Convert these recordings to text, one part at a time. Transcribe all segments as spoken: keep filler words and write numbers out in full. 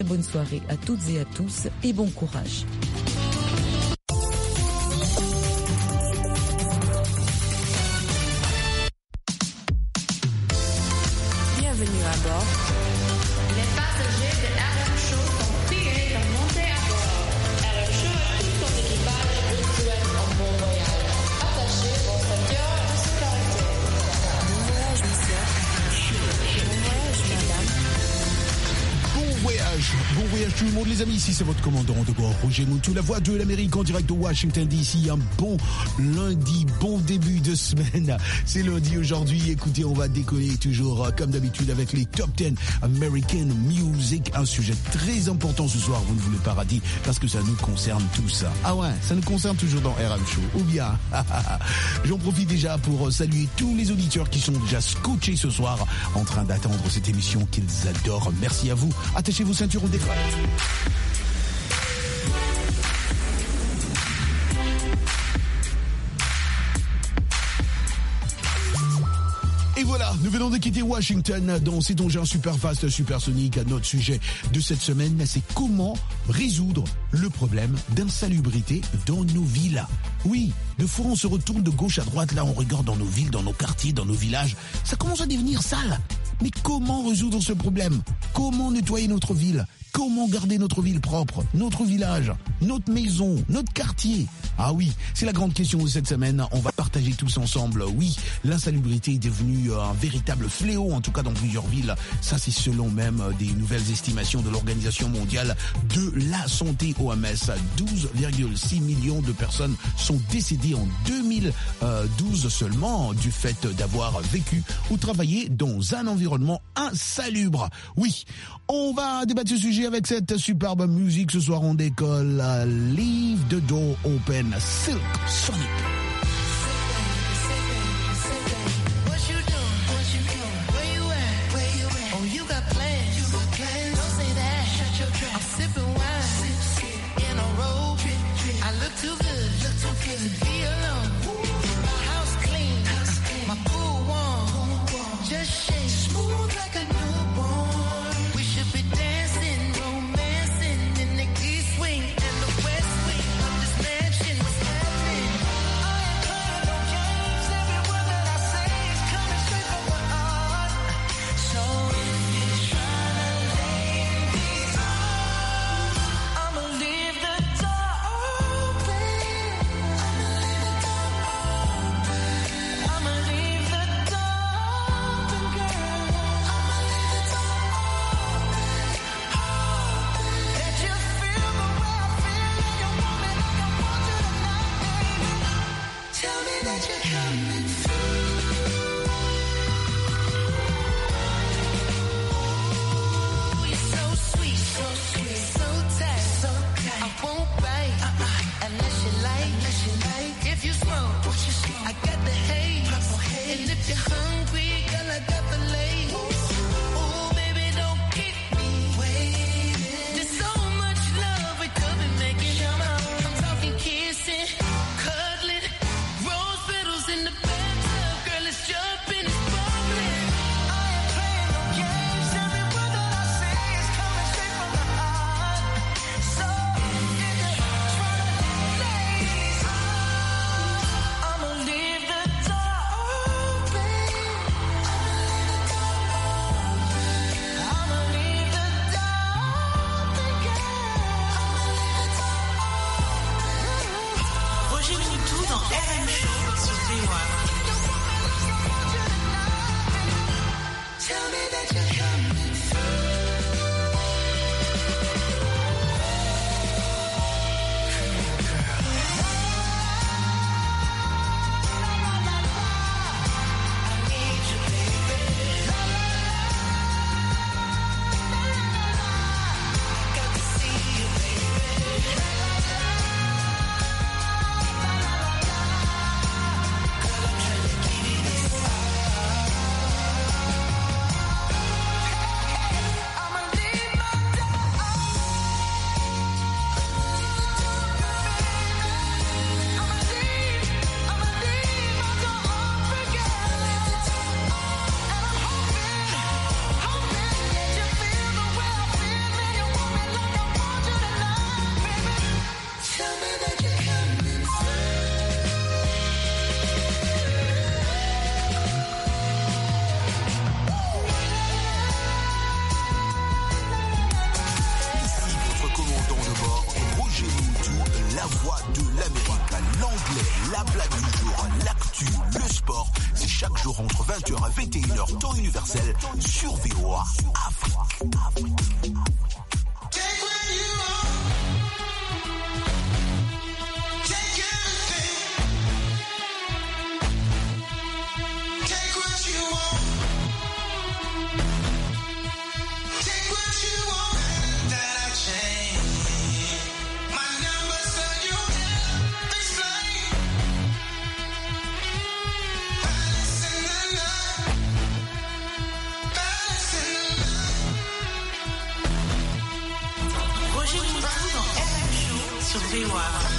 Bonne soirée à toutes et à tous et bon courage. Bienvenue à bord. Les passagers de R M Show sont priés de monter à bord. R M Show et tout son équipage vous souhaitent un bon voyage. Attachez vos ceintures de sécurité. Bon voyage, monsieur. Bon voyage, madame. Bon voyage, bon voyage tout le monde les amis, ici c'est votre commandant de bord Roger Moutou, la voix de l'Amérique en direct de Washington D C. Un bon lundi, bon début de semaine, c'est lundi aujourd'hui. Écoutez, on va décoller toujours euh, comme d'habitude avec les Top dix American Music, un sujet très important ce soir, vous ne voulez pas rater parce que ça nous concerne tous. Ah ouais, ça nous concerne toujours dans R M Show, ou bien j'en profite déjà pour saluer tous les auditeurs qui sont déjà scotchés ce soir en train d'attendre cette émission qu'ils adorent. Merci à vous. Attachez vos ceintures, on décolle. Et voilà, nous venons de quitter Washington dans cet engin super fast, supersonique. Notre sujet de cette semaine, c'est comment résoudre le problème d'insalubrité dans nos villes. Oui, de fois on se retourne de gauche à droite, là on regarde dans nos villes, dans nos quartiers, dans nos villages. Ça commence à devenir sale. Mais comment résoudre ce problème? Comment nettoyer notre ville? Comment garder notre ville propre, notre village, notre maison, notre quartier? Ah oui, c'est la grande question de cette semaine. On va partager tous ensemble. Oui, l'insalubrité est devenue un véritable fléau, en tout cas dans plusieurs villes. Ça, c'est selon même des nouvelles estimations de l'Organisation mondiale de la santé, O M S. douze virgule six millions de personnes sont décédées en deux mille douze seulement du fait d'avoir vécu ou travaillé dans un environnement insalubre. Oui, on va débattre ce sujet avec cette superbe musique. Ce soir, on décolle. Leave the door open, Silk Sonic. La blague du jour, l'actu, le sport, c'est chaque jour entre vingt heures et vingt et une heures temps universel sur V O A Afrique. Afrique. V O A.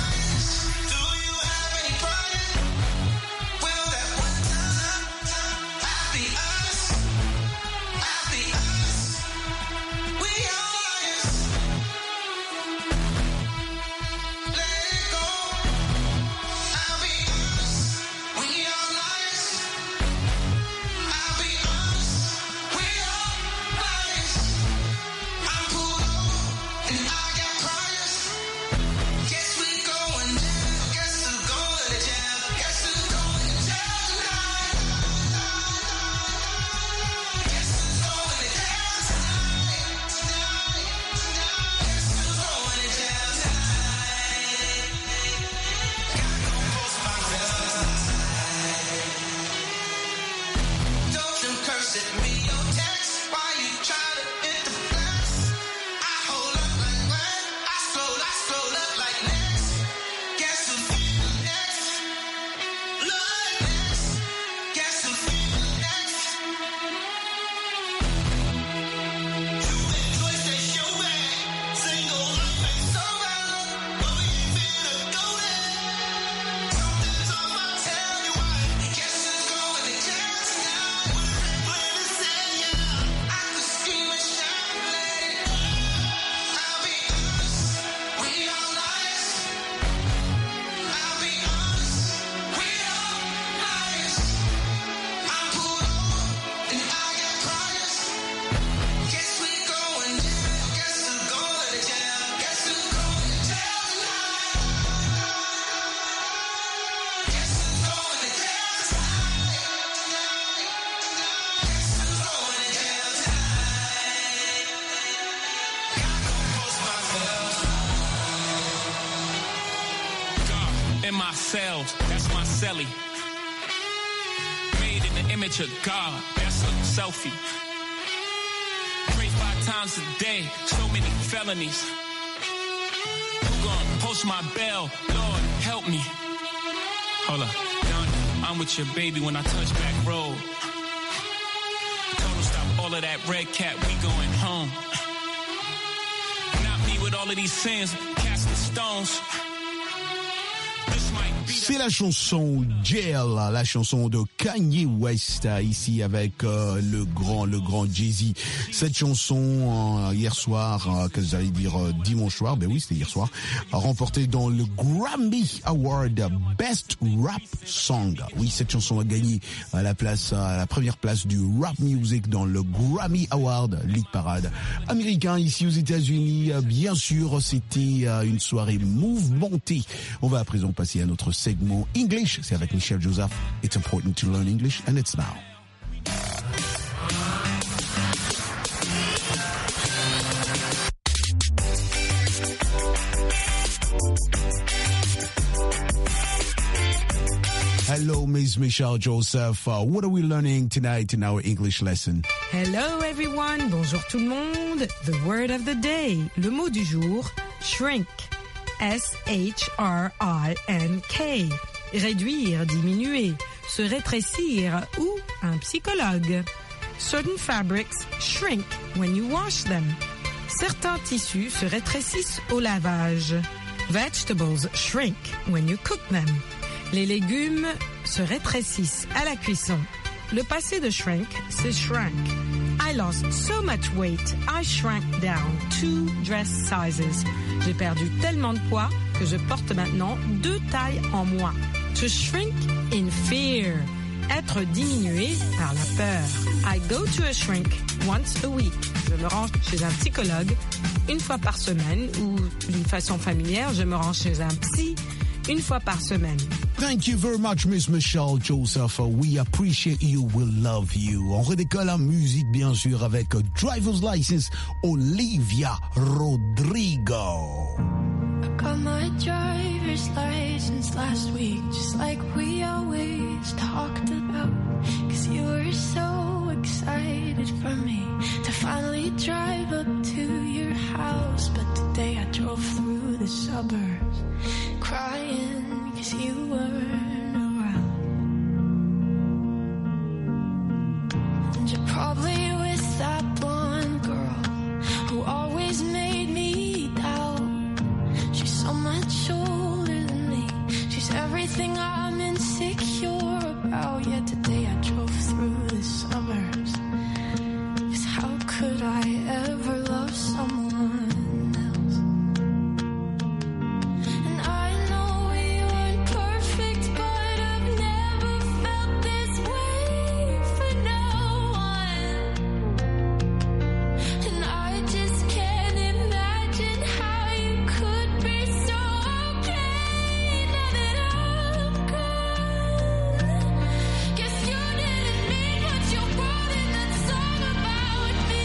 Cells, that's my celly. Made in the image of God, that's a selfie. Pray five times a day, so many felonies. Who gon' post my bell? Lord, help me. Hold up, Donnie, I'm with your baby when I touch back road. Told him stop all of that red cat, we going home. Not me with all of these sins, casting stones. C'est la chanson Jail, la chanson de Kanye West, ici avec euh, le grand, le grand Jay-Z. Cette chanson, euh, hier soir, euh, que j'allais dire euh, dimanche soir, ben oui, c'était hier soir, remportée dans le Grammy Award Best Rap Song. Oui, cette chanson a gagné à la place, à la première place du rap music dans le Grammy Award Lead Parade américain ici aux États-Unis. Bien sûr, c'était euh, une soirée mouvementée. On va à présent passer à notre segment English. C'est avec Michel Joseph. It's important to learn English, and it's now. Hello, Miss Michelle Joseph. Uh, what are we learning tonight in our English lesson? Hello, everyone. Bonjour tout le monde. The word of the day. Le mot du jour, shrink. S H R I N K. Réduire, diminuer, se rétrécir ou un psychologue. Certain fabrics shrink when you wash them. Certains tissus se rétrécissent au lavage. Vegetables shrink when you cook them. Les légumes se rétrécissent à la cuisson. Le passé de shrink, c'est shrank. I lost so much weight, I shrank down two dress sizes. J'ai perdu tellement de poids que je porte maintenant deux tailles en moins. To shrink in fear. Être diminué par la peur. I go to a shrink once a week. Je me rends chez un psychologue une fois par semaine ou d'une façon familière, je me rends chez un psy une fois par semaine. Thank you very much, Miss Michelle Joseph. We appreciate you, we love you. On redécolle en musique, bien sûr, avec Driver's License, Olivia Rodrigo. I got my driver's license last week, just like we always talked about. Cause you were so excited for me to finally drive up to your house. But today I drove through the suburbs crying cause you weren't around. And you're probably with that blonde girl who always made me doubt. She's so much older than me. She's everything I'm insecure about. Yet today I drove through the suburbs. Cause how could I ever love someone else? And I know we weren't perfect, but I've never felt this way for no one. And I just can't imagine how you could be so okay now that I'm gone. Guess you didn't mean what you wrote in that song about me.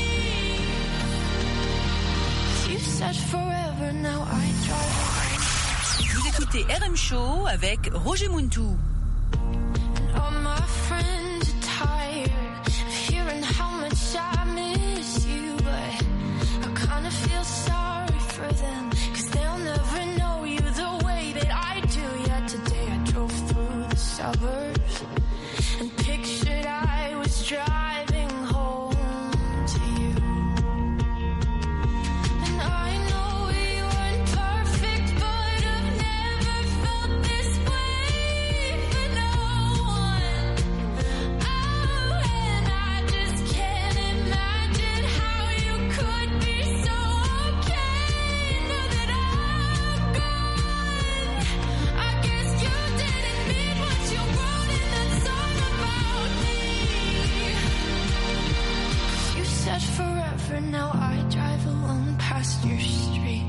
You said forever, now I drive. Vous écoutez R M Show avec Roger Muntou. All my friends are tired of hearing how much I miss you, but I kinda feel sorry for them, cause they'll never know you the way that I do. Yet today I drove through the suburbs and pictured I was driving home to you. And I know we weren't perfect, but I've never felt this way for no one. Oh, and I just can't imagine how you could be so okay now that I'm gone. I guess you didn't mean what you wrote in that song about me. You said forever, now I drive alone past your street.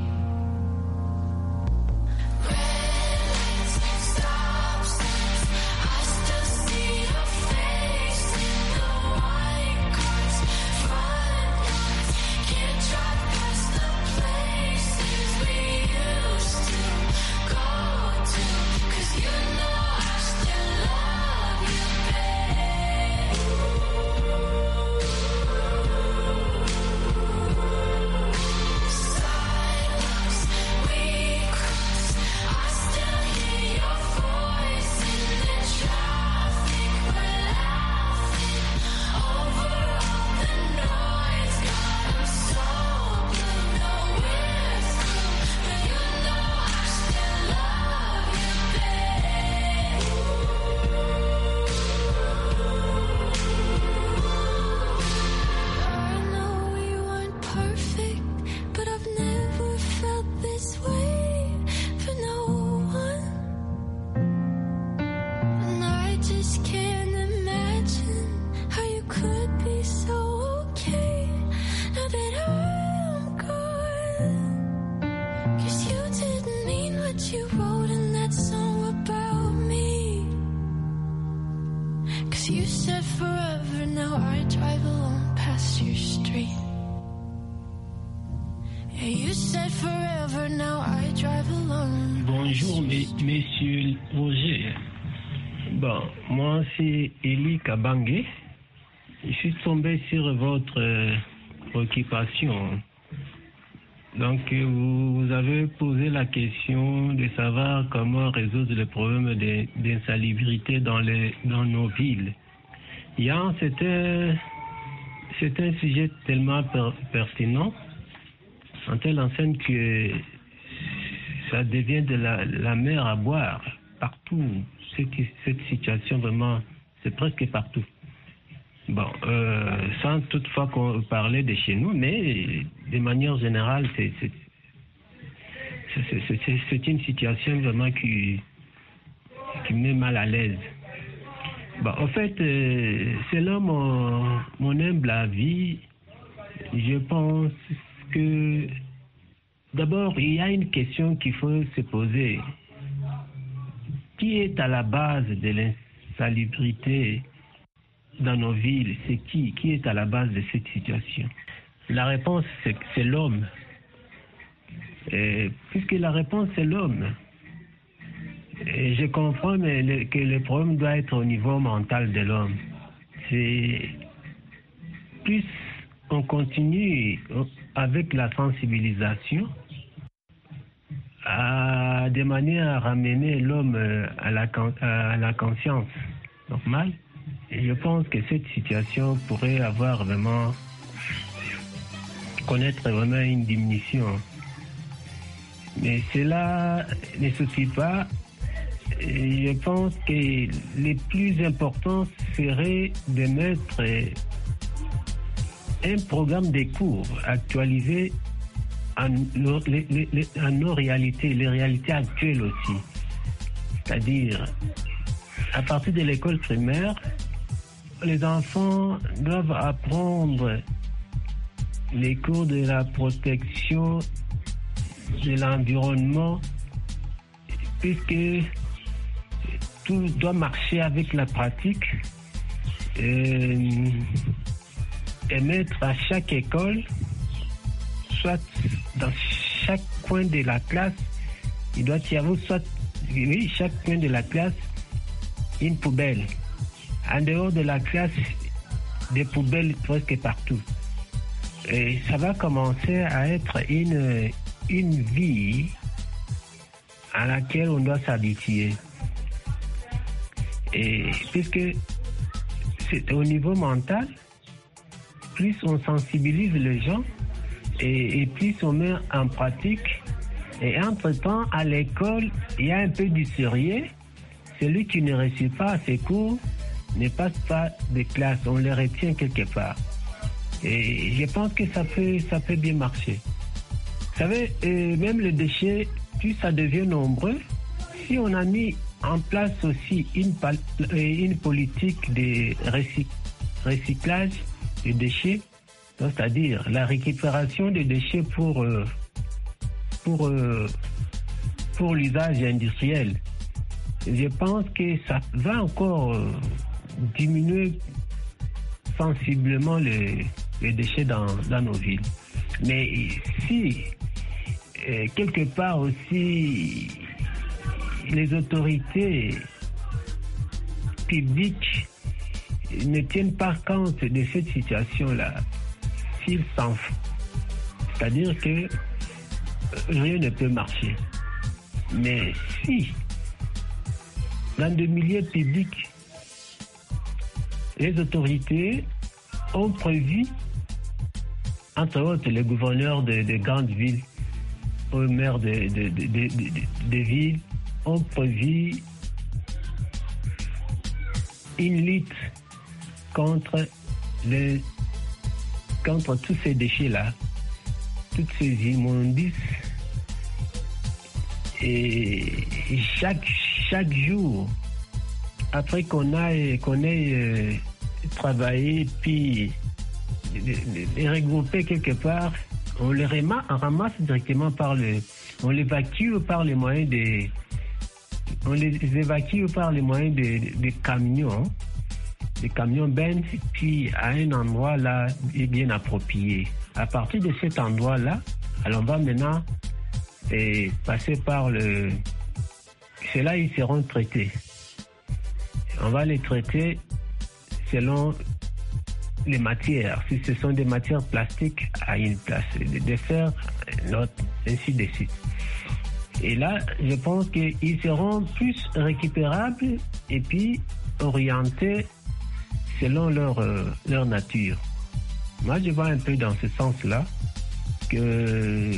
Red lights, stop signs, I still see your face in the white cars, front lines. Can't drive past the places we used to go to, cause you know I still love you, babe. Sidewalks we cross, I still hear your voice in the traffic. We're laughing over all the noise. God, I'm so blue, no we're through, but you know I still love you, babe. I know we weren't perfect, but I've never felt this way for no one. And I just can't imagine how you could be so okay now that I'm gone. Cause you didn't mean what you wrote in that song about me. Cause you said forever, now I drive alone past your street. Yeah, you said forever, now I drive alone. Bonjour, mes- messieurs Roger. Bon, moi c'est Eli Kabangé. Je suis tombé sur votre euh, occupation. Donc, euh, vous, vous avez posé la question de savoir comment résoudre le problème de- d'insalubrité dans, les, dans nos villes. Yann, c'est un, c'est un sujet tellement per- pertinent, en telle enseigne que ça devient de la, la mer à boire partout. Cette, cette situation, vraiment, c'est presque partout. Bon, euh, sans toutefois qu'on parlait de chez nous, mais de manière générale, c'est, c'est, c'est, c'est, c'est, c'est une situation vraiment qui, qui me met mal à l'aise. Bon, en fait, euh, selon mon, mon humble avis, je pense que d'abord, il y a une question qu'il faut se poser. qui est à la base de l'insalubrité dans nos villes? C'est qui? Qui est à la base de cette situation? La réponse, c'est, c'est l'homme. Et puisque la réponse, c'est l'homme. Et je comprends mais le, que le problème doit être au niveau mental de l'homme. C'est plus on continue avec la sensibilisation à, de manière à ramener l'homme à la, à la conscience normale. Et je pense que cette situation pourrait avoir vraiment connaître vraiment une diminution. Mais cela ne suffit pas. Et je pense que le plus important serait de mettre un programme de cours actualisé en, nos, les, les, en nos réalités, les réalités actuelles aussi. C'est-à-dire, à partir de l'école primaire, les enfants doivent apprendre les cours de la protection de l'environnement, puisque tout doit marcher avec la pratique, et, et mettre à chaque école, soit dans chaque coin de la classe, il doit y avoir soit, oui, chaque coin de la classe, une poubelle. En dehors de la classe, des poubelles presque partout. Et ça va commencer à être une, une vie à laquelle on doit s'habituer. Et puisque c'est au niveau mental, plus on sensibilise les gens et, et plus on met en pratique. Et entre-temps, à l'école, il y a un peu du sérieux. Celui qui ne réussit pas à ses cours ne passe pas de classe, on les retient quelque part. Et je pense que ça peut, ça peut bien marcher. Vous savez, euh, même les déchets, plus ça devient nombreux, si on a mis en place aussi une, une politique de recyclage des déchets, c'est-à-dire la récupération des déchets pour, euh, pour, euh, pour l'usage industriel, je pense que ça va encore euh, diminuer sensiblement les, les déchets dans, dans nos villes. Mais si, euh, quelque part aussi, les autorités publiques ne tiennent pas compte de cette situation-là, s'ils s'en foutent, c'est-à-dire que rien ne peut marcher. Mais si, dans des milieux publics, les autorités ont prévu, entre autres les gouverneurs de, de grandes villes, aux maires de, de, de, de, de, de villes, ont prévu une lutte contre, les, contre tous ces déchets-là, toutes ces immondices. Et chaque, chaque jour, après qu'on ait, qu'on ait euh, travaillé puis les regrouper quelque part, on les ramasse, on ramasse directement par le, on les évacue par les moyens des, on les évacue par les moyens des, des camions, des camions benz, puis à un endroit là bien approprié. À partir de cet endroit-là, alors on va maintenant et passer par le, c'est là ils seront traités. On va les traiter selon les matières. Si ce sont des matières plastiques, à une place de fer, l'autre, ainsi de suite. Et là, je pense qu'ils seront plus récupérables et puis orientés selon leur, euh, leur nature. Moi, je vois un peu dans ce sens-là que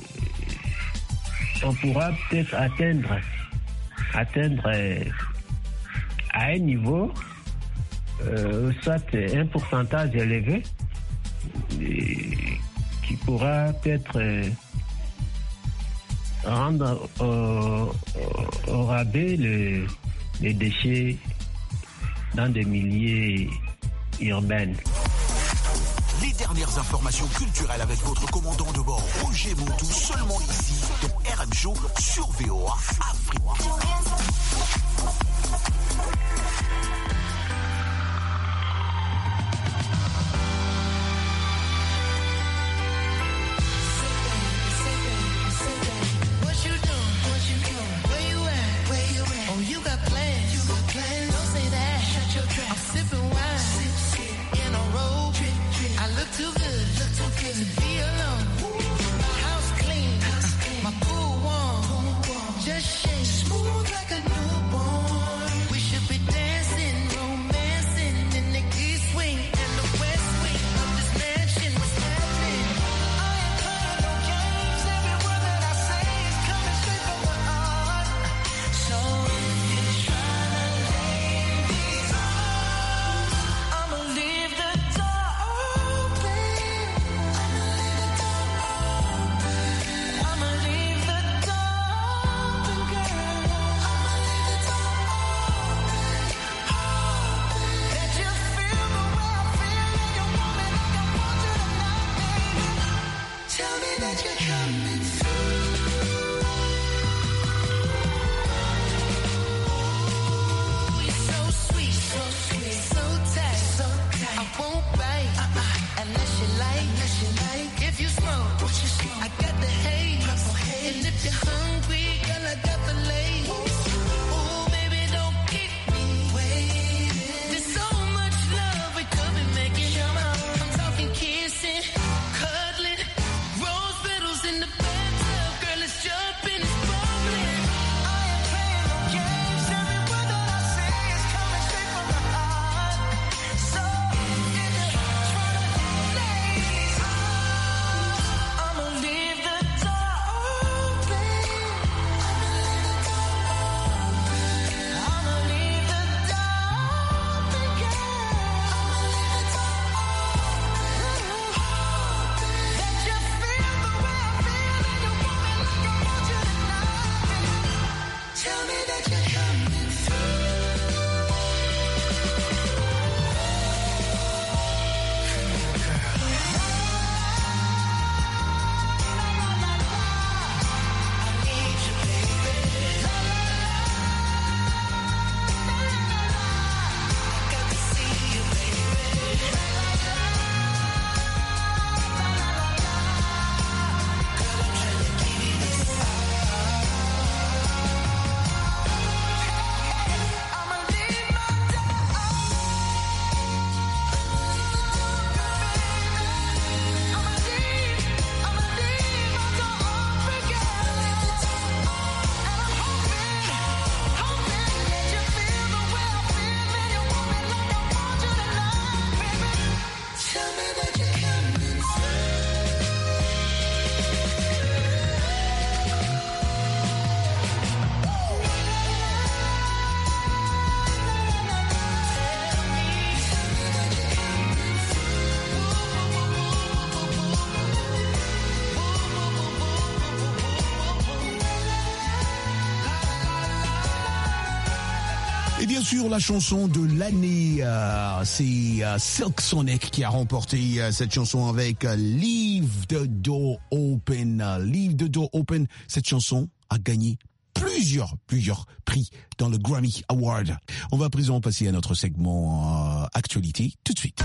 on pourra peut-être atteindre, atteindre euh, à un niveau, euh, soit un pourcentage élevé, et, qui pourra peut-être euh, rendre au, au, au rabais le, les déchets dans des milieux urbains. Les dernières informations culturelles avec votre commandant de bord, Roger Montou, seulement ici, dans R M Show sur V O A Afrique. Et bien sûr, la chanson de l'année, euh, c'est euh, Silk Sonic qui a remporté euh, cette chanson avec euh, Leave the Door Open. Euh, Leave the Door Open, cette chanson a gagné plusieurs, plusieurs prix dans le Grammy Award. On va à présent passer à notre segment euh, actualité tout de suite.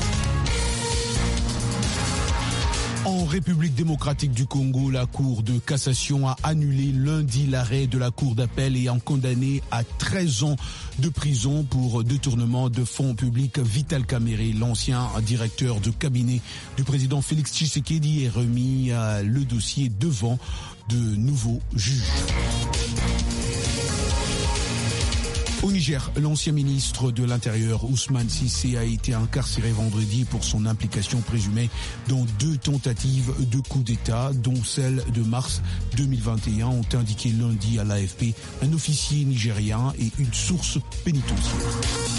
En République démocratique du Congo, la Cour de cassation a annulé lundi l'arrêt de la Cour d'appel ayant condamné à treize ans de prison pour détournement de fonds publics Vital Kamerhe, l'ancien directeur de cabinet du président Félix Tshisekedi, est remis euh, le dossier devant de nouveaux juges. Au Niger, l'ancien ministre de l'Intérieur Ousmane Cissé a été incarcéré vendredi pour son implication présumée dans deux tentatives de coup d'État, dont celle de mars deux mille vingt et un, ont indiqué lundi à l'A F P un officier nigérien et une source pénitentiaire.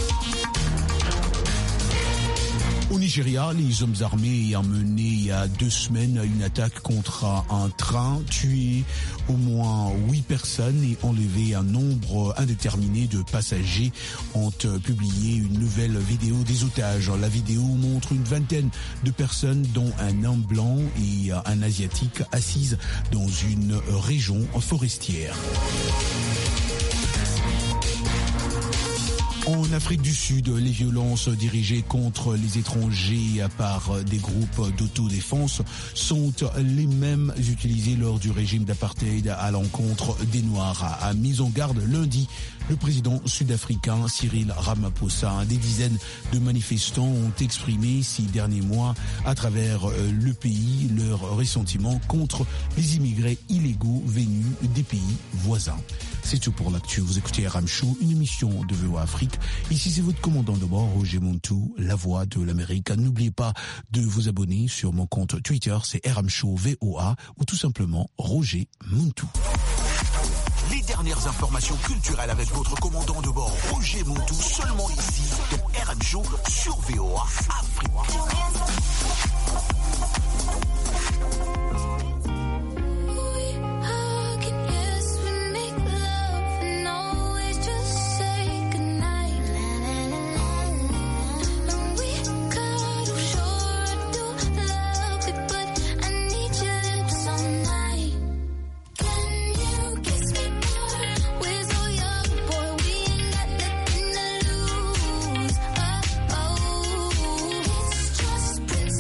Au Nigeria, les hommes armés ayant mené il y a deux semaines une attaque contre un train, tué au moins huit personnes et enlevé un nombre indéterminé de passagers, ont publié une nouvelle vidéo des otages. La vidéo montre une vingtaine de personnes, dont un homme blanc et un asiatique, assises dans une région forestière. En Afrique du Sud, les violences dirigées contre les étrangers par des groupes d'autodéfense sont les mêmes utilisées lors du régime d'apartheid à l'encontre des Noirs. A mis en garde lundi le président sud-africain Cyril Ramaphosa. Des dizaines de manifestants ont exprimé ces derniers mois à travers le pays leur ressentiment contre les immigrés illégaux venus des pays voisins. C'est tout pour l'actu. Vous écoutez R M Show, une émission de V O A Afrique. Ici, c'est votre commandant de bord, Roger Montou, la voix de l'Amérique. N'oubliez pas de vous abonner sur mon compte Twitter, c'est R M Show V O A, ou tout simplement Roger Montou. Les dernières informations culturelles avec votre commandant de bord, Roger Montou, seulement ici, dans R M Show sur V O A Afrique. Prince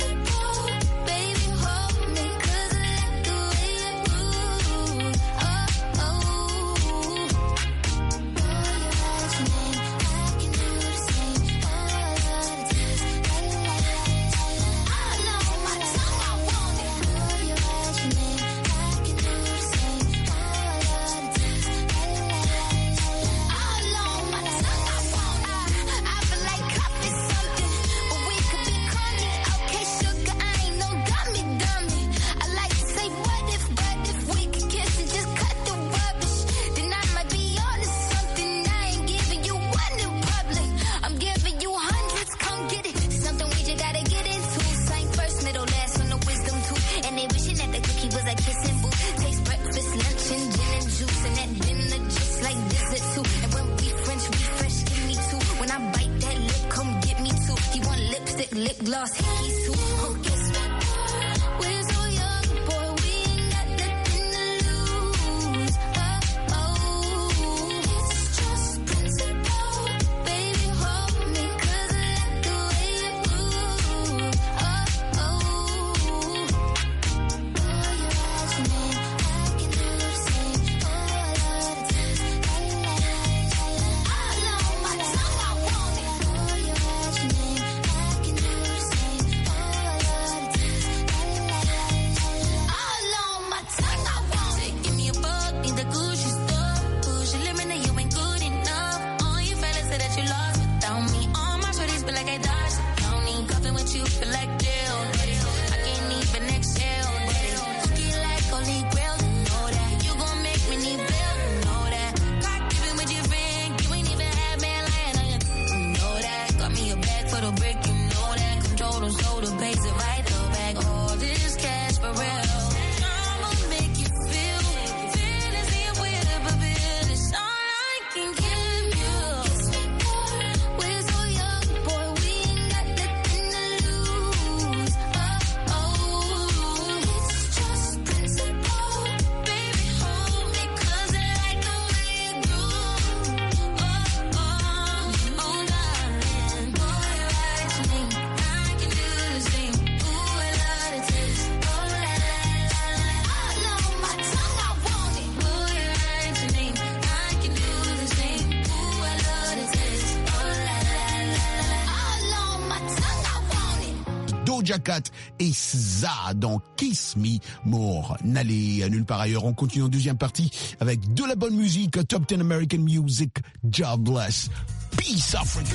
Doja Cat et S Z A dans Kiss Me More. N'allez nulle part ailleurs. On continue en deuxième partie avec de la bonne musique, Top dix American Music, God bless. Peace Africa.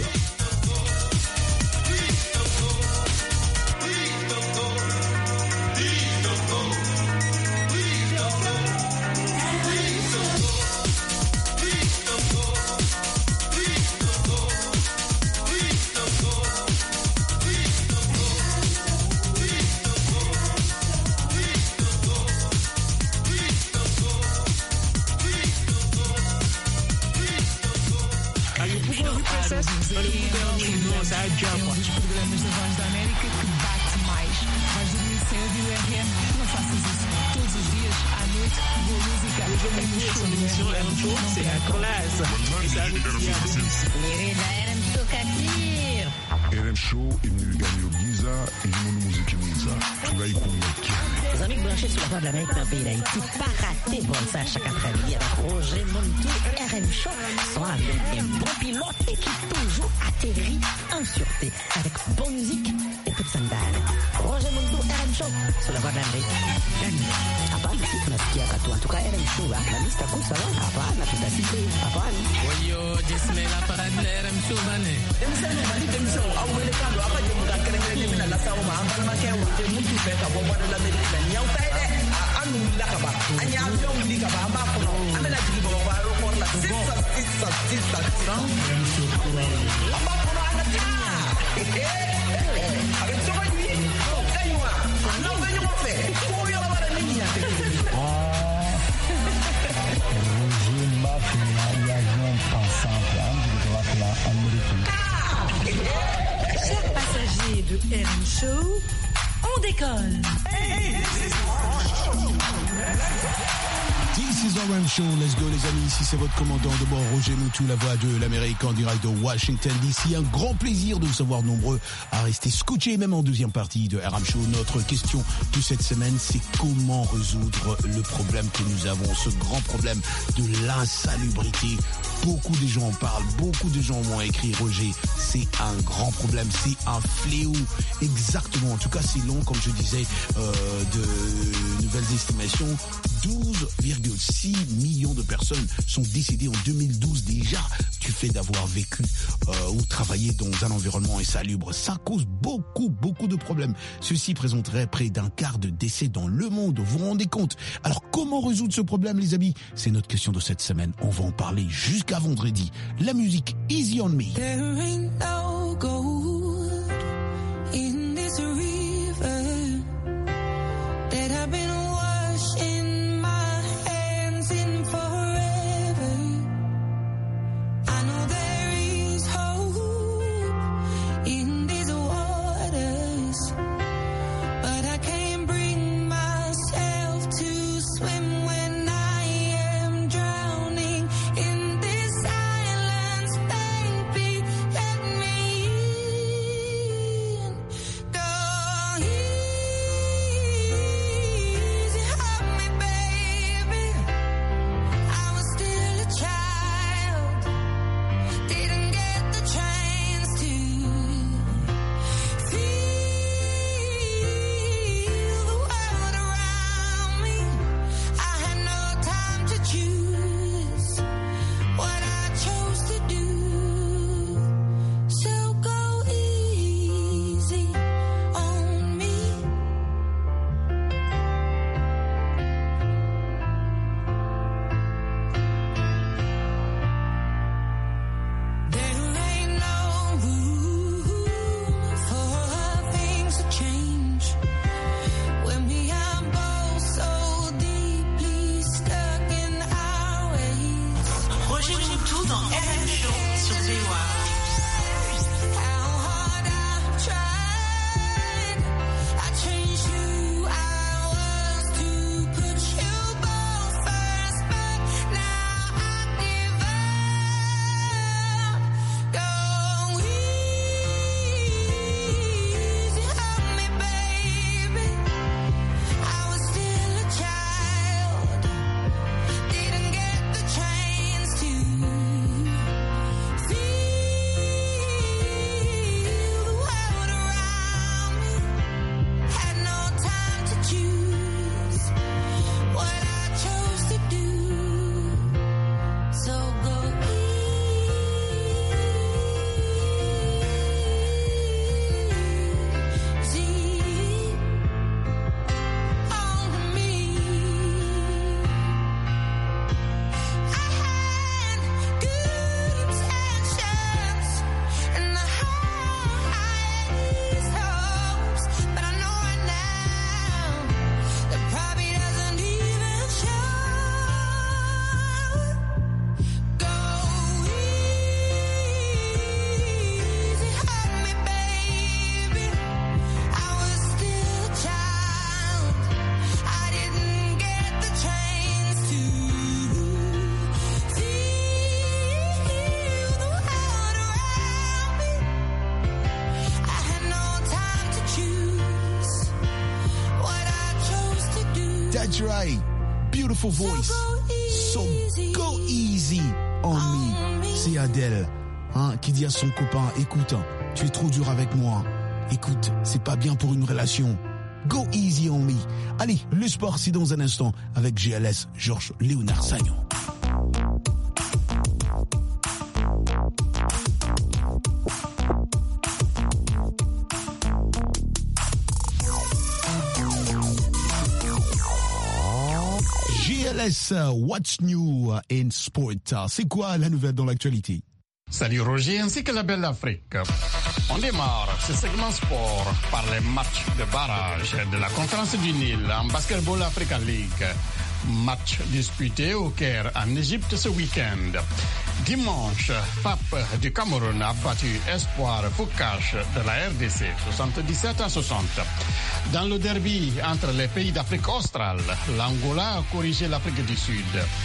Olha o governo, não sai de água. Um dos programas da Voz da América que bate mais. Vais dormir cedo e o R M, não faças isso. Todos os dias, à noite, boa música. É um show, c'est la classe. Era M Show Katir. R M Show imniliganyo giza ilimono muziki mwiza tunaikunga kiani. Les amis branchés sur la Voix de l'Amérique dans le pays d'Haïti, pas rater bon ça chaque après-midi avec Roger Montou et R M Show sont avec un bon pilote et qui toujours atterrit en sûreté avec bonne musique et toute sandale. Roger Montou, R M Show sur la Voix de l'Amérique. Hapana, si tunasikia katu en tout cas R M Show la lista kusa hapana, tutasikia hapana. Oyo, jisme la parade de R M Show bane. Demsano bali demsano awele kando apa je muka kere mina la sawo ma ambala ma kewa je mutu fe ka bo Voix de l'Amérique ni au taide anu la ka ba anya avion li ka ba amba ko no amela jigi bo ba ro ko la sisa sisa sisa amba ko na ta avec so ba ni o kaiwa no ba ni mo fe ko yo la ba ni ni ate Roger Mafia y a un ensemble de droite là américain. Chers passagers de R M Show, on décolle. This is R M Show, let's go les amis, ici c'est votre commandant de bord Roger Moutou, la voix de l'Amérique en direct de Washington D C. Un grand plaisir de vous savoir nombreux à rester scotchés, même en deuxième partie de R M Show. Notre question de cette semaine, c'est comment résoudre le problème que nous avons, ce grand problème de l'insalubrité. Beaucoup de gens en parlent, beaucoup de gens m'ont écrit, Roger, c'est un grand problème, c'est un fléau. Exactement, en tout cas c'est long, comme je disais, euh, de nouvelles estimations, douze virgule six millions de personnes sont décédées en deux mille douze déjà du fait d'avoir vécu euh, ou travaillé dans un environnement insalubre. Ça cause beaucoup, beaucoup de problèmes. Ceci présenterait près d'un quart de décès dans le monde, vous vous rendez compte? Alors comment résoudre ce problème les amis? C'est notre question de cette semaine, on va en parler jusqu'à vendredi. La musique Easy on Me. There ain't no gold in this river that I've been washing my hands in forever. I know there is hope in these waters, but I can't bring myself to swim when I am drowning in this silence. Baby, let me That's right. Beautiful voice. So go easy on me. C'est Adele, hein, qui dit à son copain, écoute, tu es trop dur avec moi. Écoute, c'est pas bien pour une relation. Go easy on me. Allez, le sport, c'est dans un instant avec G L S, Georges Léonard Sagnon. G L S, what's new in sport? C'est quoi la nouvelle dans l'actualité? Salut Roger ainsi que la belle Afrique. On démarre ce segment sport par les matchs de barrage de la conférence du Nil en Basketball Africa League. Match disputé au Caire en Égypte ce week-end. Dimanche, F A P du Cameroun a battu Espoir Foucache de la R D C soixante-dix-sept à soixante. Dans le derby entre les pays d'Afrique australe, l'Angola a corrigé l'Afrique du Sud.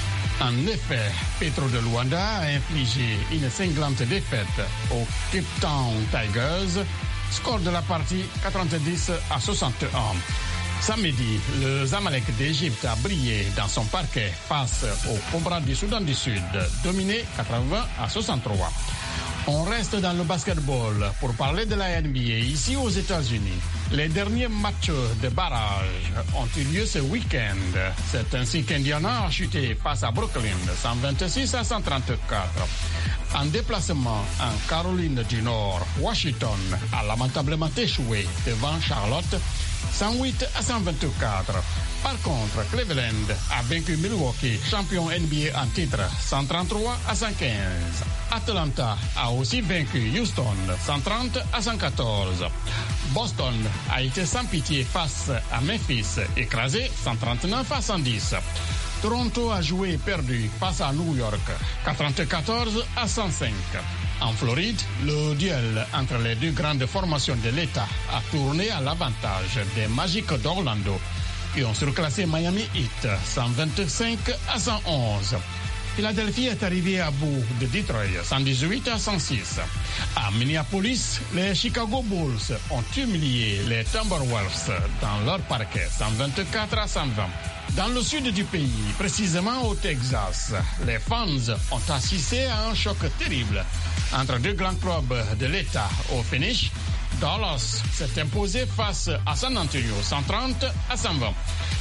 En effet, Petro de Luanda a infligé une cinglante défaite aux Cape Town Tigers. Score de la partie quatre-vingt-dix à soixante et un. Samedi, le Zamalek d'Égypte a brillé dans son parquet face au Cobra du Soudan du Sud, dominé quatre-vingts à soixante-trois. On reste dans le basketball pour parler de la N B A ici aux États-Unis. Les derniers matchs de barrage ont eu lieu ce week-end. C'est ainsi qu'Indiana a chuté face à Brooklyn, cent vingt-six à cent trente-quatre. En déplacement en Caroline du Nord, Washington a lamentablement échoué devant Charlotte, cent huit à cent vingt-quatre. Par contre, Cleveland a vaincu Milwaukee, champion N B A en titre, cent trente-trois à cent quinze. Atlanta a aussi vaincu Houston, cent trente à cent quatorze. Boston a été sans pitié face à Memphis, écrasé cent trente-neuf à cent dix. Toronto a joué et perdu face à New York, quatre-vingt-quatorze à cent cinq. En Floride, le duel entre les deux grandes formations de l'État a tourné à l'avantage des Magic d'Orlando, qui ont surclassé Miami Heat, cent vingt-cinq à cent onze. Philadelphie est arrivé à bout de Detroit, cent dix-huit à cent six. À Minneapolis, les Chicago Bulls ont humilié les Timberwolves dans leur parquet, cent vingt-quatre à cent vingt. Dans le sud du pays, précisément au Texas, les fans ont assisté à un choc terrible entre deux grands clubs de l'État. Au finish, Dallas s'est imposé face à San Antonio, cent trente à cent vingt.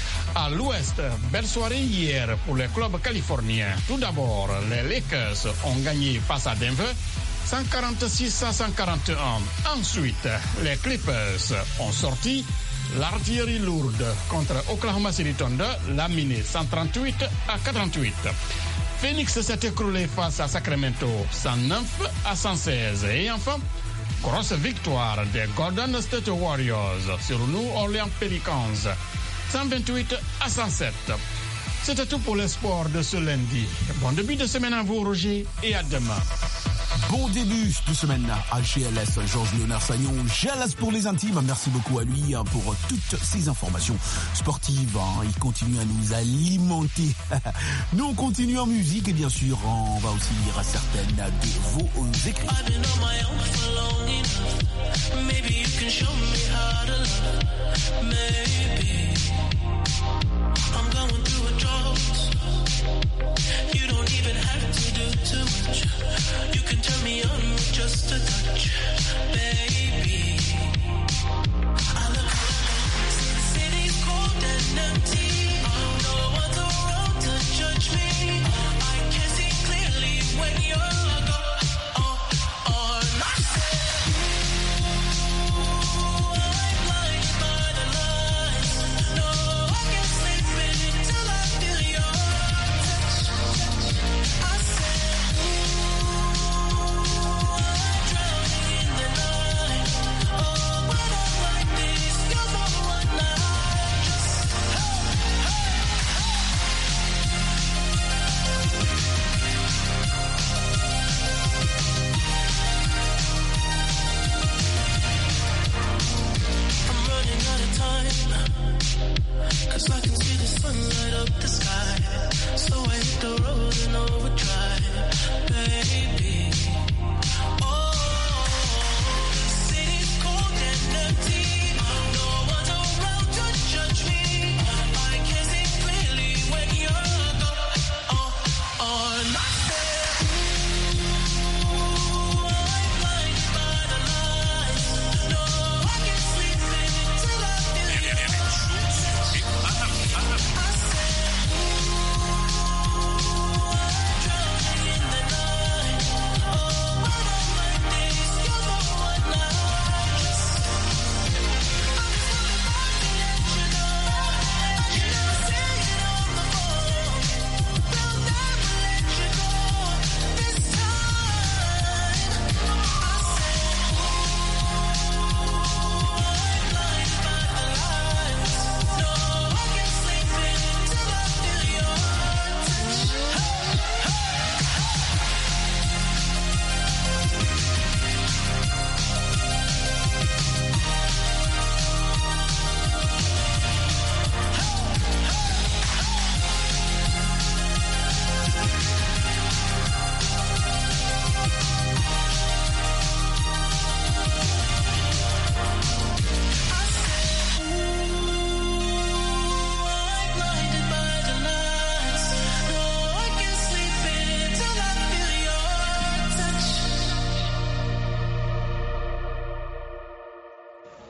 À l'ouest, belle soirée hier pour les clubs californiens. Tout d'abord, les Lakers ont gagné face à Denver, cent quarante-six à cent quarante et un. Ensuite, les Clippers ont sorti l'artillerie lourde contre Oklahoma City Thunder, laminé cent trente-huit à quatre-vingt-huit. Phoenix s'est écroulé face à Sacramento, cent neuf à cent seize. Et enfin, grosse victoire des Golden State Warriors sur New Orleans Pelicans, cent vingt-huit à cent sept. C'était tout pour les sports de ce lundi. Bon début de semaine à vous, Roger, et à demain. Bon début de semaine à G L S, Georges Léonard Sagnon. G L S pour les intimes. Merci beaucoup à lui pour toutes ces informations sportives. Il continue à nous alimenter. Nous, on continue en musique et bien sûr, on va aussi lire certaines de vos écrits. You don't even have to do too much. You can turn me on with just a touch, baby. I look around, see the city's cold and empty. No one's around to judge me. I can see clearly when you're gone. On I said, ooh, I'm blinded by the lights. No, I can't sleep until I feel you.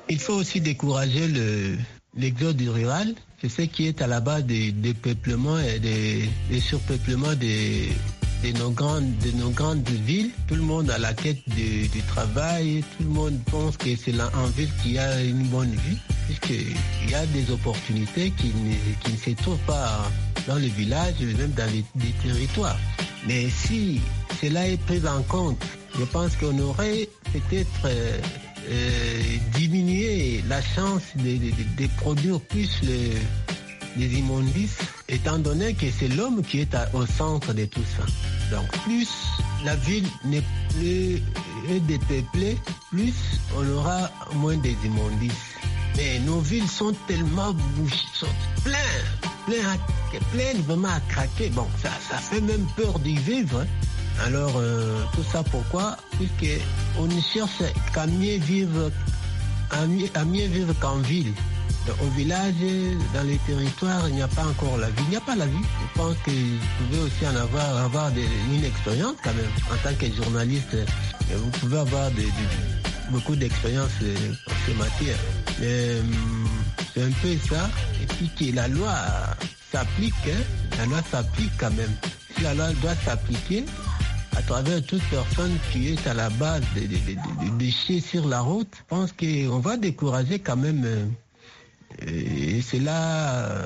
il faut aussi décourager le, l'exode rural. C'est ce qui est à la base des, des peuplements et des, des surpeuplements des, de, nos grandes, de nos grandes villes. Tout le monde a la quête de, du travail. Tout le monde pense que c'est là en ville qu'il y a une bonne vie, puisqu'il y a des opportunités qui ne, qui ne se trouvent pas dans les villages, même dans les, les territoires. Mais si cela est pris en compte, je pense qu'on aurait peut-être euh, euh, diminué la chance de, de, de produire plus le, les immondices, étant donné que c'est l'homme qui est à, au centre de tout ça. Donc plus la ville n'est plus dépeuplée, plus on aura moins des immondices. Mais nos villes sont tellement bouchées, sont pleines, pleines, pleines vraiment à craquer. Bon, ça, ça fait même peur d'y vivre. Hein. Alors, euh, tout ça pourquoi? Puisque on ne cherche qu'à mieux vivre, à mieux, à mieux vivre qu'en ville. Au village, dans les territoires, il n'y a pas encore la vie. Il n'y a pas la vie. Je pense que vous pouvez aussi en avoir, avoir des, une expérience quand même. En tant que journaliste, vous pouvez avoir de, de, beaucoup d'expérience en ces matières. Mais c'est un peu ça. Et puis que la loi s'applique, hein. La loi s'applique quand même. Si la loi doit s'appliquer à travers toute personne qui est à la base des de, de, de déchets sur la route, je pense qu'on va décourager quand même. Euh, Et cela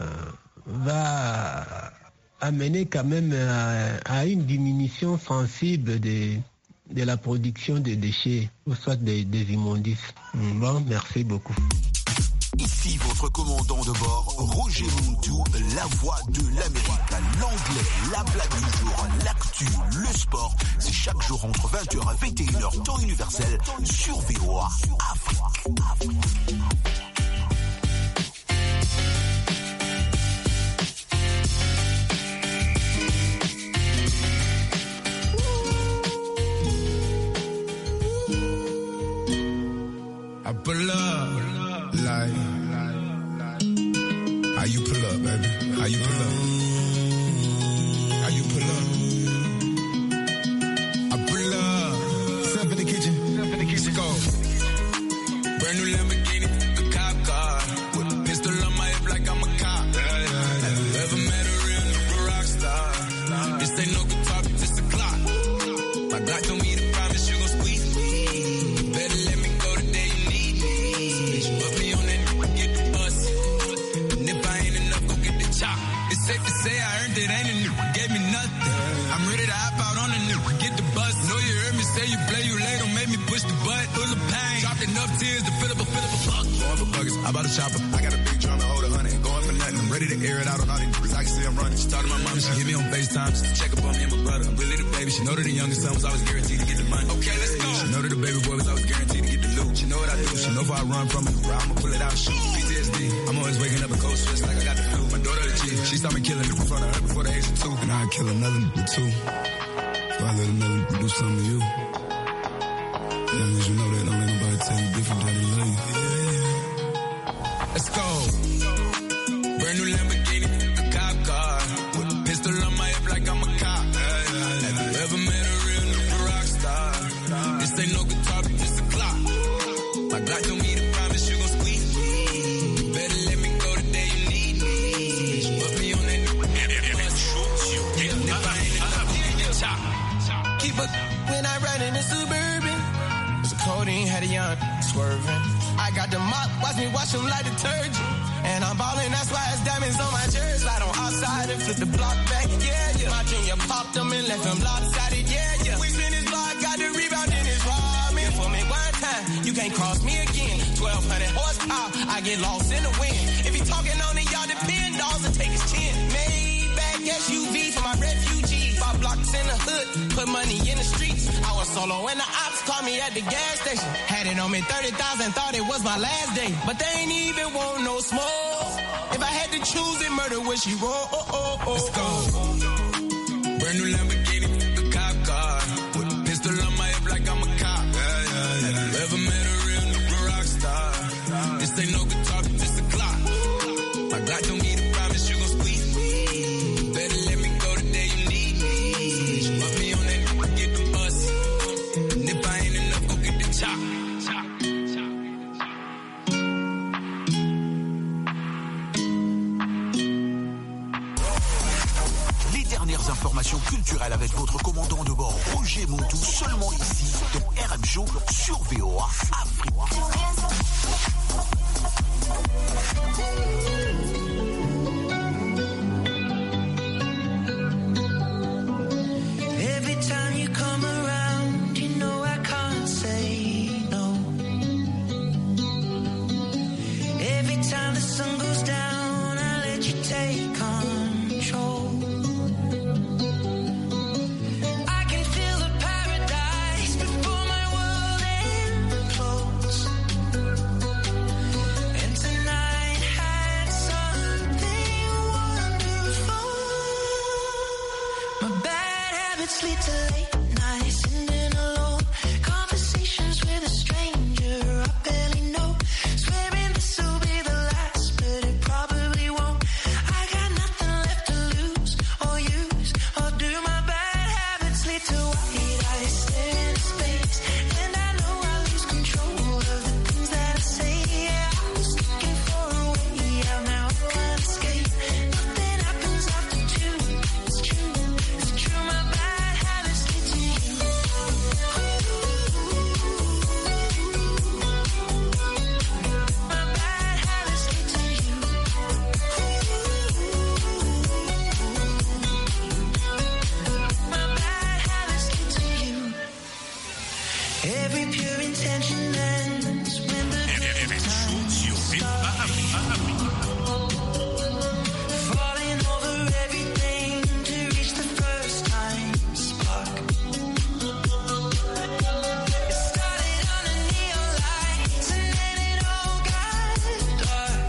va amener quand même à, à une diminution sensible de, de la production de déchets, ou soit des, des immondices. Bon, merci beaucoup. Ici votre commandant de bord, Roger Montou, la voix de l'Amérique. L'anglais, la blague du jour, l'actu, le sport. C'est chaque jour entre vingt heures et vingt et une heures, temps universel, sur V O A Afrique. Afrique. I pull up, like, how you pull up, baby? How you pull up? How you pull up? I pull up, step in the kitchen, step in the kitchen, go. Brand new Lamborghini, a cop car, with a pistol on my hip like I'm a cop. Have you ever met a real nigga rock star? This ain't no guitar, just a clock. My Glock told me to promise you gon' squeeze me. Better let me go the day you need me. Put me on that nigga, get the bus. And if I ain't enough, go get the chop. It's safe to say I earned it, ain't a nigga, gave me nothing. I'm ready to hop out on a nigga, get the bus. Know you heard me say you play, you late, don't make me push the butt. Full of pain, dropped enough tears to fill up a, fill up a buck. Going for buggers, I bought a chopper. I got a big drum to hold a hundred. Going for nothing, I'm ready to air it out on all these niggas. I can see I'm running. She talked to my mom, she hit me on FaceTime just to check up on me and my brother. I'm really the baby. She know that the youngest son was always guaranteed to get the money. Okay, let's go. She know that the baby boy was always guaranteed to get the loot. She know what I do. She know if I run from it, I'ma pull it out and shoot. P T S D, I'm always waking up in cold sweats like I got the flu. My daughter the chief, she saw me killing in front of her before the age of two. And I'd kill another nigga too. So I let another nigga do something to you. As long as you know that, don't let nobody tell you different than they love you. Let's go. Brand new Lamborghini, a cop car, with a pistol on my hip like I'm a cop. Have you ever met a real nigga rock star? This ain't no guitar, but just a clock. My Glock told me to promise you gon' squeeze me. Better let me go the day you need me. Put me on that nigga, get the bus. Yeah, if I ain't enough, get the chop. Keep up when I ride in the Suburban. It's a codeine, had a young swerving. I got the mop, watch me wash them like detergent. And I'm ballin', that's why it's diamonds on my jersey. Slide on outside and flip the block back, yeah, yeah. My junior popped them and left them lopsided, yeah, yeah. We spin his block, got the rebound in his ramen. For me one time, you can't cross me again. twelve hundred horsepower, I get lost in the wind. If he talking on it, y'all depend, dolls and take his chin. Maybach S U V for my refugees. Five blocks in the hood, put money in the streets. I was solo and the ops called me at the gas station. Had it on me thirty thousand, thought it was my last day. But they ain't even want no smoke. If I had to choose it, murder would she roll? Oh, oh, oh, Let's go. Brand new Lamborghini, a cop car, with a pistol on my hip like I'm a cop. Yeah, yeah, yeah. Have you ever met a real nigga rock star? This ain't no guitar, but just a clock. My Glock told me to promise you gon' squeeze me. Better let me go the day you need me. Put me on that nigga, get the bus. And if I ain't enough, go get the chop. chop, chop, chop. dernières informations culturelles avec votre commandant de bord Roger Montou, seulement ici dans R M Show sur V O A Afrique. Every time you come around, you know I can't say no. Every time the sun goes down, I let you take control. I can feel the paradise before my world implodes. And tonight had something wonderful. My bad habits lead to late nights, sitting alone. Conversations with a stranger I barely know. Swearing this will be the last, but it probably won't. I got nothing left to lose or use or do. My bad habits lead to white eyes staring into space, and I know I lose control of the things that I say. Yeah, I was looking for a way out, now I can't escape. Nothing happens after two. It's true, it's true. My bad habits lead to you. My bad habits lead to you. My bad habits lead to you. Every pure intention ends when the good times start. Falling over everything to reach the first time spark. It started under neon lights and then it all got dark.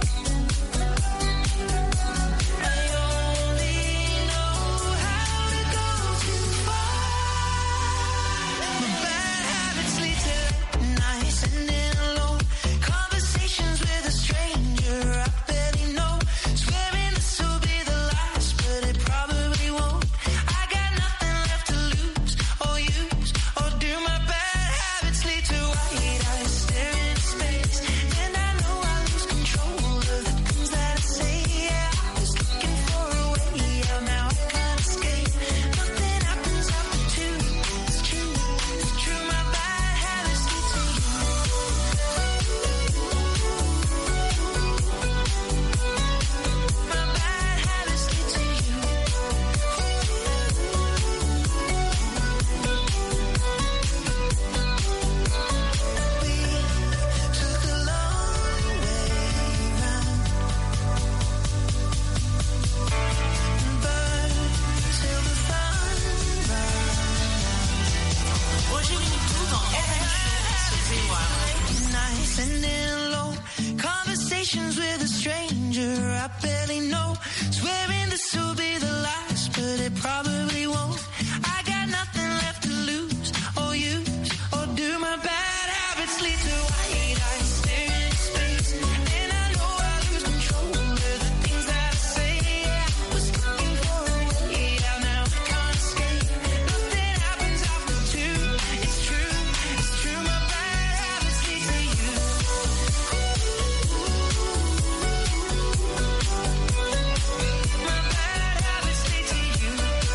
I only know how to go too far. My bad habits lead to nights ending alone. Conversations with a stranger I barely know. Swearing this will be the last, but it probably won't. I got nothing left to lose or use or do. My bad habits lead to white eyes staring into space, and I know I lose control of the things that I say. Yeah, I was looking for a way out, now I can't escape. Nothing happens after two. It's true, it's true. My bad habits lead to you. My bad habits lead to you. We took a long way round, burned till the sun ran out. Roger Montou dans R M Show sur V O A. Nice and alone, conversations with a stranger I barely know. Swearing this will be the last, but it probably won't. I got nothing left to lose or use or do. My bad habits lead to white eyes staring into space, and I know I lose control of the things that I say. Yeah, I was looking for a way out, now I can't escape. Nothing happens after two. It's true, it's true. My bad habits lead to you. My bad habits lead to you.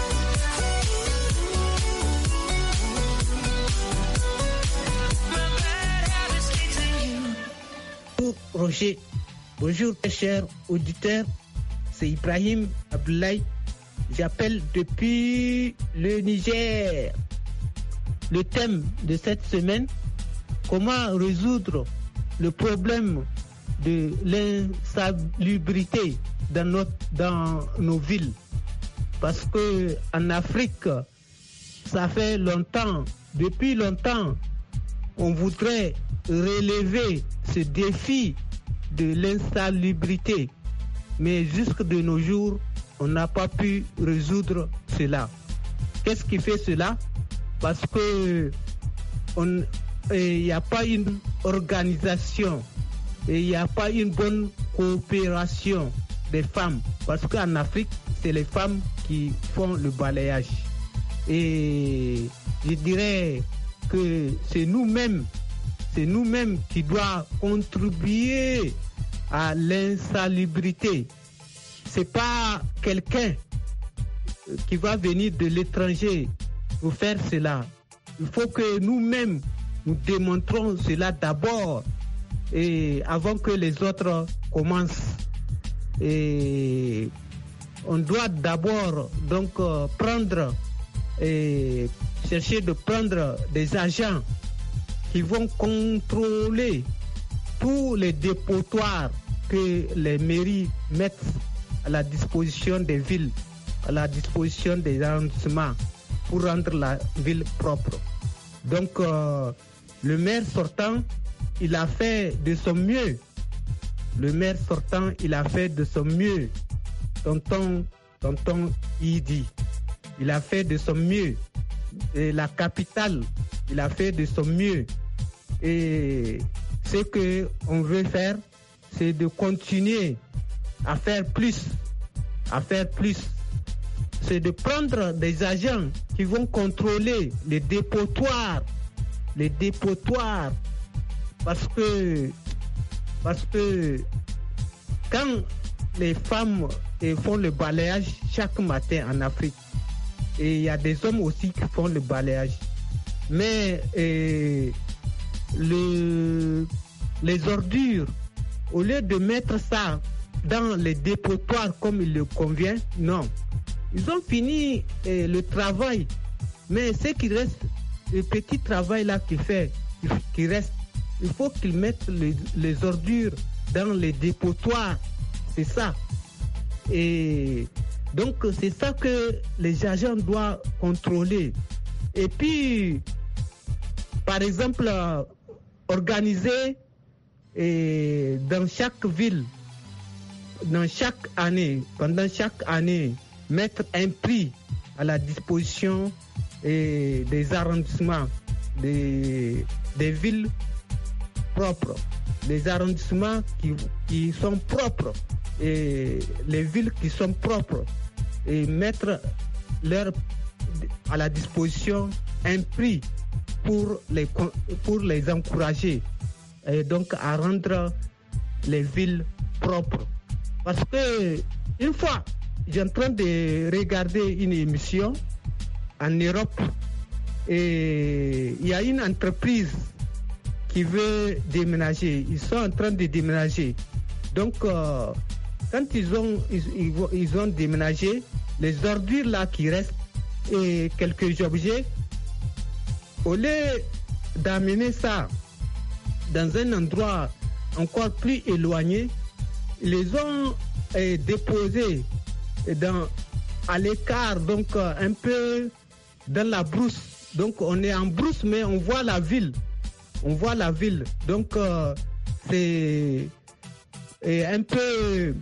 My bad habits lead to you. Bonjour Roger, bonjour mes chers auditeurs, c'est Ibrahim Abdoulaye, j'appelle depuis le Niger. Le thème de cette semaine, comment résoudre le problème de l'insalubrité dans, notre, dans nos villes. Parce que en Afrique, ça fait longtemps, depuis longtemps, on voudrait relever ce défi de l'insalubrité. Mais jusque de nos jours, on n'a pas pu résoudre cela. Qu'est-ce qui fait cela? Parce que il n'y a pas une organisation et il n'y a pas une bonne coopération des femmes. Parce qu'en Afrique, c'est les femmes qui font le balayage. Et je dirais que c'est nous-mêmes, c'est nous-mêmes qui doivent contribuer à l'insalubrité. C'est pas quelqu'un qui va venir de l'étranger pour faire cela. Il faut que nous-mêmes, nous démontrons cela d'abord et avant que les autres commencent. Et on doit d'abord donc euh, prendre et chercher de prendre des agents qui vont contrôler tous les dépotoirs que les mairies mettent à la disposition des villes, à la disposition des arrondissements pour rendre la ville propre. Donc euh, le maire sortant, il a fait de son mieux. Le maire sortant, il a fait de son mieux. Tonton, tonton Idi, il a fait de son mieux. Et la capitale, il a fait de son mieux. Et ce qu'on veut faire, c'est de continuer à faire plus, à faire plus. C'est de prendre des agents qui vont contrôler les dépotoirs, les dépotoirs, parce que, parce que quand les femmes font le balayage chaque matin en Afrique, et il y a des hommes aussi qui font le balayage, mais et, le, les ordures, au lieu de mettre ça dans les dépotoirs comme il le convient, non. Ils ont fini eh, le travail, mais ce qui reste, le petit travail là qui fait, qui reste, il faut qu'ils mettent les, les ordures dans les dépotoirs, c'est ça. Et donc c'est ça que les agents doivent contrôler. Et puis, par exemple, euh, organiser et dans chaque ville, dans chaque année, pendant chaque année, mettre un prix à la disposition et des arrondissements, des, des villes propres, les arrondissements qui, qui sont propres et les villes qui sont propres, et mettre leur, à la disposition un prix pour les, pour les encourager et donc à rendre les villes propres. Parce que une fois, j'ai en train de regarder une émission en Europe et il y a une entreprise qui veut déménager. Ils sont en train de déménager. Donc, euh, quand ils ont, ils, ils, ils ont déménagé, les ordures là qui restent et quelques objets, au lieu d'amener ça dans un endroit encore plus éloigné, ils les ont eh, déposés dans, à l'écart, donc euh, un peu dans la brousse. Donc on est en brousse, mais on voit la ville. On voit la ville. Donc euh, c'est et un peu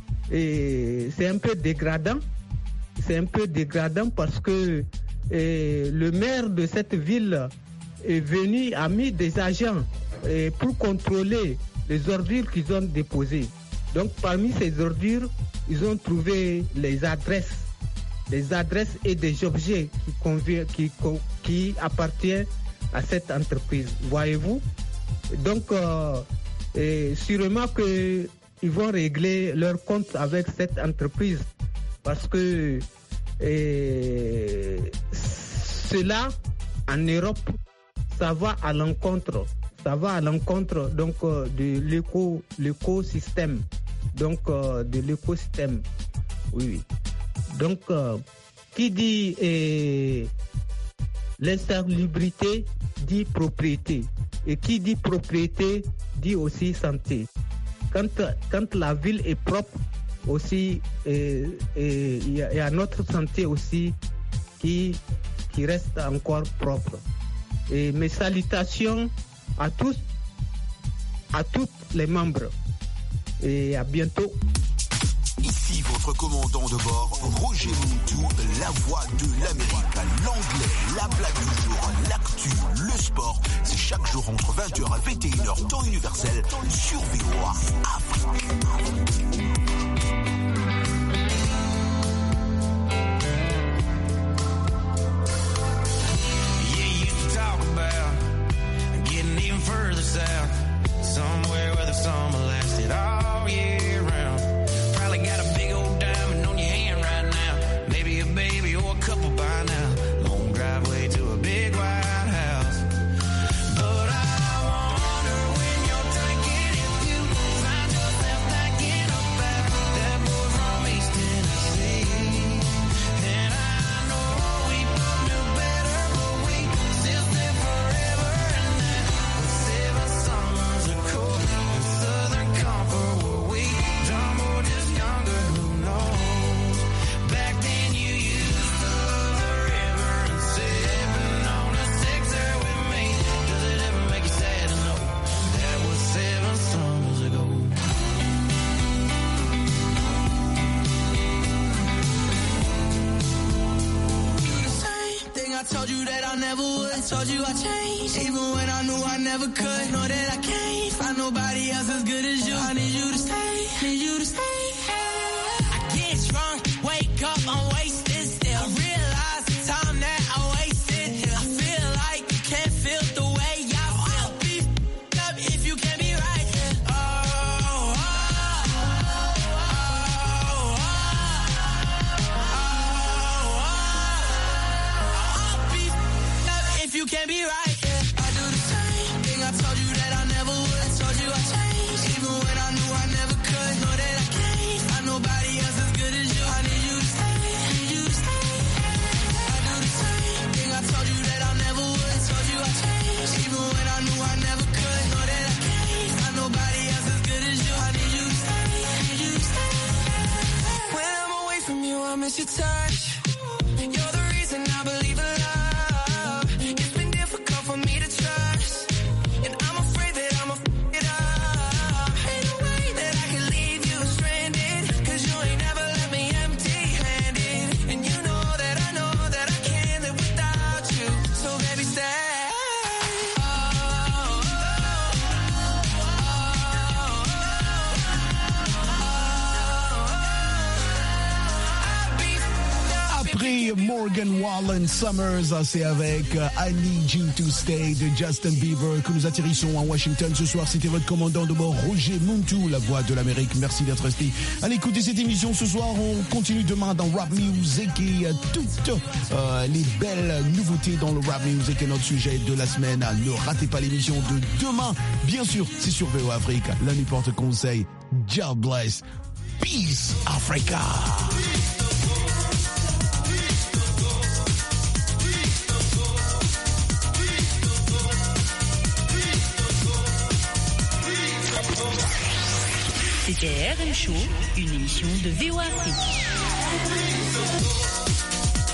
et c'est un peu dégradant. C'est un peu dégradant parce que et, le maire de cette ville est venu, a mis des agents et, pour contrôler les ordures qu'ils ont déposées. Donc parmi ces ordures, ils ont trouvé les adresses, les adresses et des objets qui, convient, qui, qui appartiennent à cette entreprise. Voyez-vous? Donc euh, et sûrement qu'ils vont régler leur compte avec cette entreprise parce que et, cela en Europe, ça va à l'encontre, ça va à l'encontre donc euh, de l'éco, l'écosystème, donc euh, de l'écosystème. Oui, oui. Donc, euh, qui dit eh, l'insalubrité dit propriété, et qui dit propriété dit aussi santé. Quand quand la ville est propre, aussi il y, y a notre santé aussi qui qui reste encore propre. Et mes salutations à tous, à tous les membres. Et à bientôt. Ici votre commandant de bord, Roger Montou, la voix de l'Amérique. L'anglais, la blague du jour, l'actu, le sport. C'est chaque jour entre vingt heures et vingt et une heures, temps universel, sur V O A Afrique. Further south, somewhere where the summer lasted all year round. Probably got a big old diamond on your hand right now. Maybe a baby I told you that I never would. I told you I changed, even when I knew I never could. Know that I can't find nobody else as good as you. I need you to stay, need you to stay. I get drunk, wake up, I'm wasted still. I realize the time that I wasted here. I feel like you can't feel the way I feel. I'll be f***ed up if you can't be right here. Oh, oh, oh, oh, oh, oh, oh. I'll be f***ed up if you can't be right here. I do the same thing I told you that I never would. I told you I changed, even when I knew I never could. Know that I can't find nobody else as good as you. I need you to stay, need you to stay. I do the same thing I told you that I never would. I told you I changed, even when I knew I never could. Know that I can't find nobody else as good as you. I need you to stay, need you to stay. When I'm away from you, I miss your touch. You're the reason I believe in love. It's been difficult for me to trust, and I'm afraid that I'ma f*** it up. Ain't no way that I can leave you stranded, 'cause you ain't never left me empty-handed. And you know that I know that I can't live without you. So baby, stay. Après Morgan Wallen Summers, c'est avec euh, I Need You to Stay de Justin Bieber que nous atterrissons à Washington ce soir. C'était votre commandant de bord Roger Muntu, la voix de l'Amérique. Merci d'être resté à l'écoute de cette émission ce soir. On continue demain dans Rap Music et euh, toutes euh, les belles nouveautés dans le Rap Music et notre sujet de la semaine. Ne ratez pas l'émission de demain. Bien sûr, c'est sur V O Afrique. La nuit porte conseil. God bless. Peace Africa. C'était R M Show, une émission de V O Afrique.